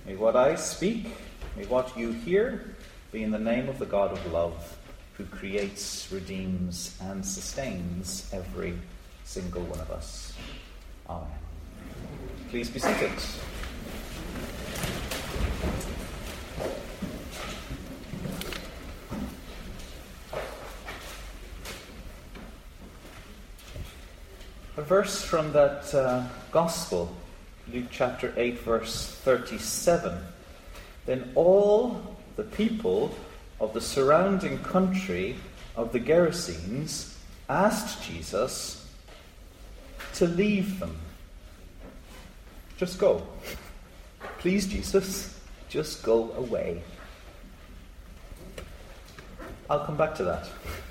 May what I speak, may what you hear, be in the name of the God of love, who creates, redeems, and sustains every single one of us. Amen. Please be seated. A verse from that Gospel, Luke chapter 8, verse 37. Then all the people of the surrounding country of the Gerasenes asked Jesus to leave them. Just go. Please, Jesus, just go away. I'll come back to that.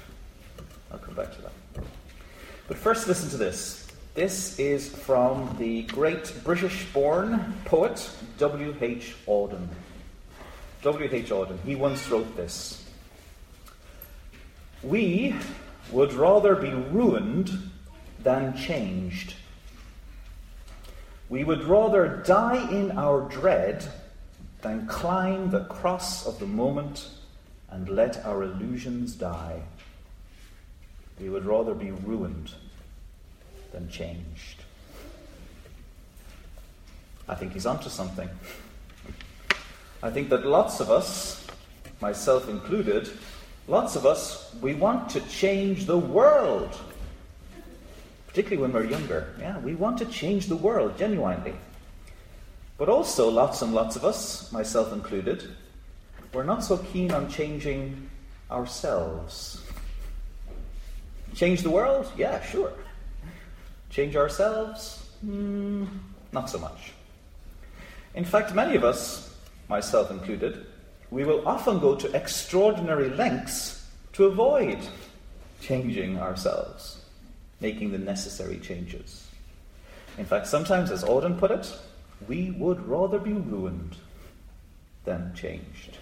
But first, listen to this. This is from the great British-born poet W.H. Auden. W.H. Auden, he once wrote this: "We would rather be ruined than changed. We would rather die in our dread than climb the cross of the moment and let our illusions die. We would rather be ruined than changed." I think he's onto something. I think that lots of us, myself included, we want to change the world. Particularly when we're younger. Yeah, we want to change the world, genuinely. But also lots and lots of us, myself included, we're not so keen on changing ourselves. Change the world? Yeah, sure. Change ourselves? Not so much. In fact, many of us, myself included, we will often go to extraordinary lengths to avoid changing ourselves, making the necessary changes. In fact, sometimes, as Auden put it, we would rather be ruined than changed.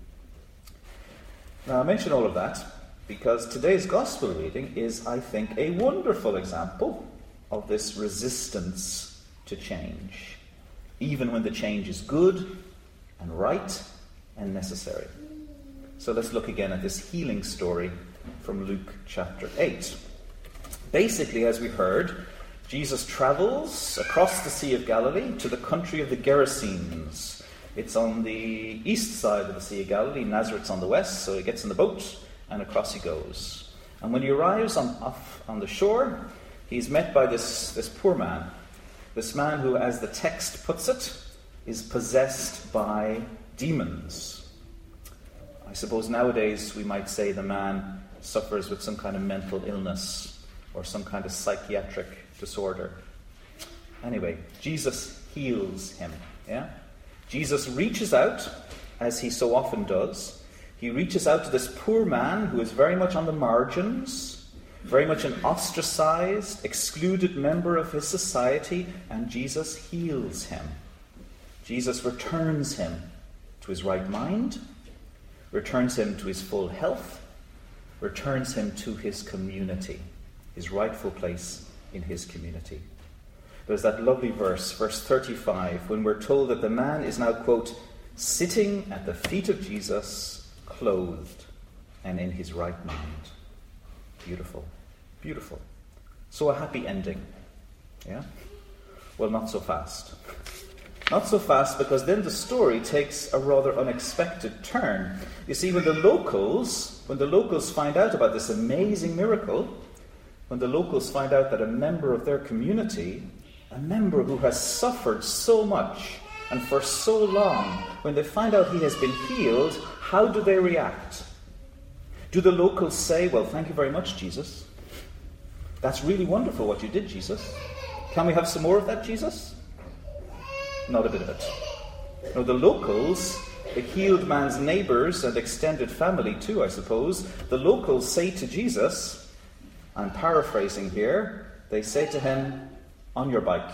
Now, I mention all of that because today's Gospel reading is, I think, a wonderful example of this resistance to change, even when the change is good and right and necessary. So let's look again at this healing story from Luke chapter 8. Basically, as we heard, Jesus travels across the Sea of Galilee to the country of the Gerasenes. It's on the east side of the Sea of Galilee. Nazareth's on the west, so he gets in the boat and across he goes. And when he arrives on the shore, he's met by this poor man. This man who, as the text puts it, is possessed by demons. I suppose nowadays we might say the man suffers with some kind of mental illness or some kind of psychiatric disorder. Anyway, Jesus heals him. Yeah? Jesus reaches out, as he so often does. He reaches out to this poor man who is very much on the margins, very much an ostracized, excluded member of his society, and Jesus heals him. Jesus returns him to his right mind, returns him to his full health, returns him to his community, his rightful place in his community. There's that lovely verse 35, when we're told that the man is now, quote, sitting at the feet of Jesus, clothed and in his right mind. Beautiful. Beautiful. So a happy ending. Yeah? Well, not so fast. Not so fast, because then the story takes a rather unexpected turn. You see, when the locals find out about this amazing miracle, when the locals find out that a member of their community, a member who has suffered so much and for so long, when they find out he has been healed, how do they react? Do the locals say, well, thank you very much, Jesus. That's really wonderful what you did, Jesus. Can we have some more of that, Jesus? Not a bit of it. No, the locals, the healed man's neighbours and extended family too, I suppose, the locals say to Jesus, I'm paraphrasing here, they say to him, on your bike,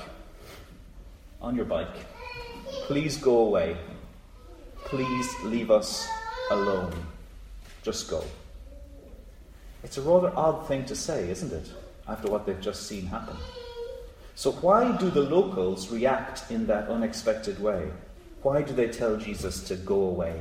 please go away. Please leave us alone. Just go. It's a rather odd thing to say, isn't it, after what they've just seen happen? So why do the locals react in that unexpected way? Why do they tell Jesus to go away?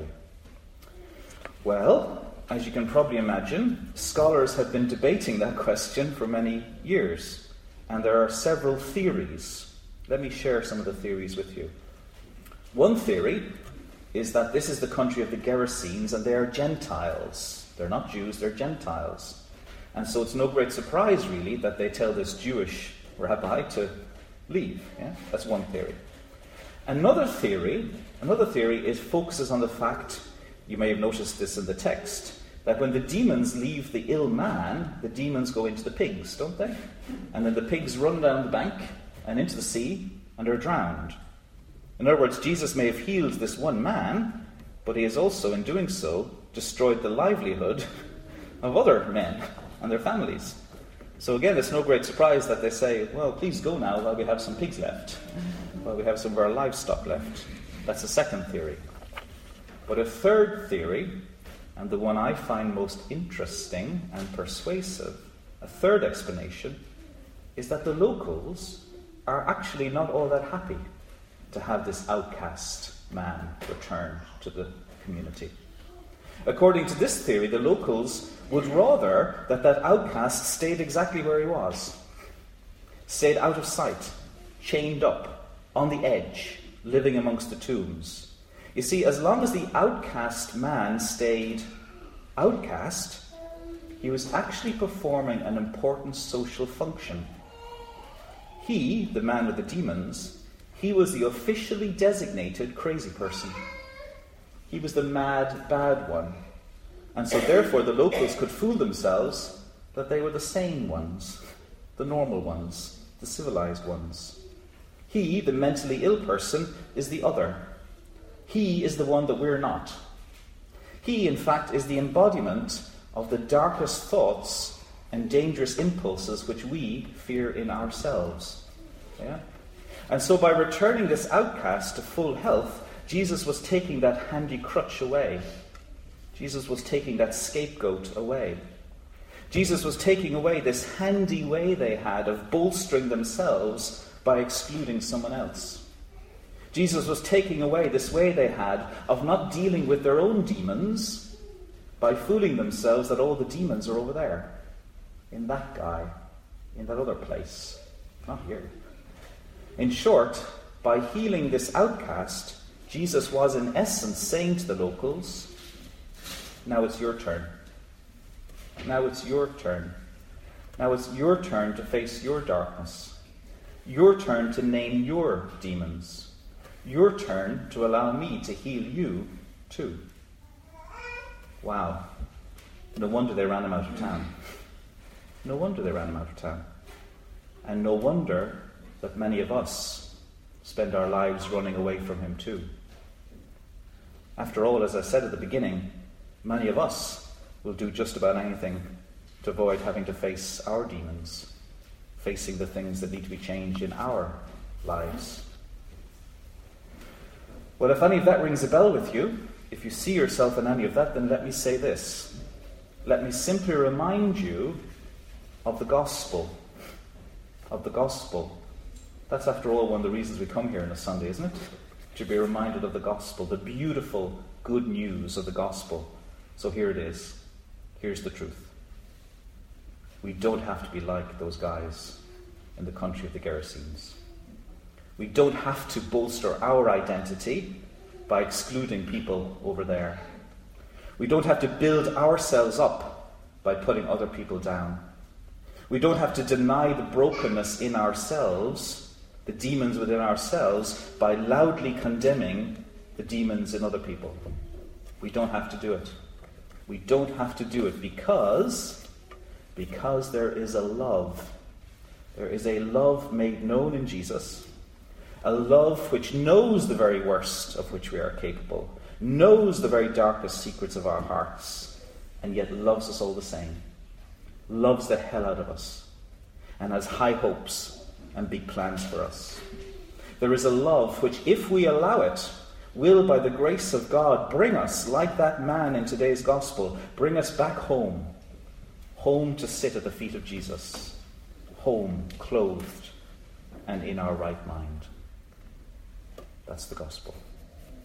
Well, as you can probably imagine, scholars have been debating that question for many years, and there are several theories. Let me share some of the theories with you. One theory is that this is the country of the Gerasenes, and they are Gentiles. They're not Jews, they're Gentiles. And so it's no great surprise, really, that they tell this Jewish rabbi to leave. Yeah? That's one theory. Another theory focuses on the fact, you may have noticed this in the text, that when the demons leave the ill man, the demons go into the pigs, don't they? And then the pigs run down the bank and into the sea and are drowned. In other words, Jesus may have healed this one man, but he has also, in doing so, destroyed the livelihood of other men and their families. So again, it's no great surprise that they say, well, please go now while we have some pigs left, while we have some of our livestock left. That's the second theory. But a third theory, and the one I find most interesting and persuasive, a third explanation, is that the locals are actually not all that happy to have this outcast man return to the community. According to this theory, the locals would rather that outcast stayed exactly where he was, stayed out of sight, chained up, on the edge, living amongst the tombs. You see, as long as the outcast man stayed outcast, he was actually performing an important social function. He, the man with the demons, he was the officially designated crazy person. He was the mad, bad one. And so therefore the locals could fool themselves that they were the sane ones, the normal ones, the civilized ones. He, the mentally ill person, is the other. He is the one that we're not. He, in fact, is the embodiment of the darkest thoughts and dangerous impulses which we fear in ourselves. Yeah? And so by returning this outcast to full health, Jesus was taking that handy crutch away. Jesus was taking that scapegoat away. Jesus was taking away this handy way they had of bolstering themselves by excluding someone else. Jesus was taking away this way they had of not dealing with their own demons by fooling themselves that all the demons are over there, in that guy, in that other place, not here. In short, by healing this outcast, Jesus was in essence saying to the locals, now it's your turn. Now it's your turn. Now it's your turn to face your darkness. Your turn to name your demons. Your turn to allow me to heal you too. Wow. No wonder they ran him out of town. No wonder they ran him out of town. And no wonder that many of us spend our lives running away from him too. After all, as I said at the beginning, many of us will do just about anything to avoid having to face our demons, facing the things that need to be changed in our lives. Well, if any of that rings a bell with you, if you see yourself in any of that, then let me say this. Let me simply remind you of the gospel. Of the gospel. That's, after all, one of the reasons we come here on a Sunday, isn't it? To be reminded of the gospel, the beautiful good news of the gospel. So here it is. Here's the truth. We don't have to be like those guys in the country of the Gerasenes. We don't have to bolster our identity by excluding people over there. We don't have to build ourselves up by putting other people down. We don't have to deny the brokenness in ourselves, the demons within ourselves, by loudly condemning the demons in other people. We don't have to do it. We don't have to do it because there is a love. There is a love made known in Jesus. A love which knows the very worst of which we are capable, knows the very darkest secrets of our hearts, and yet loves us all the same. Loves the hell out of us, and has high hopes and big plans for us. There is a love which, if we allow it, will, by the grace of God, bring us, like that man in today's gospel, bring us back home. Home to sit at the feet of Jesus. Home, clothed, and in our right mind. That's the gospel.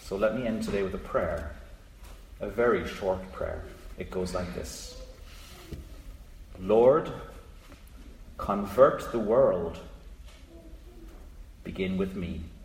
So let me end today with a prayer, a very short prayer. It goes like this. Lord, convert the world. Begin with me.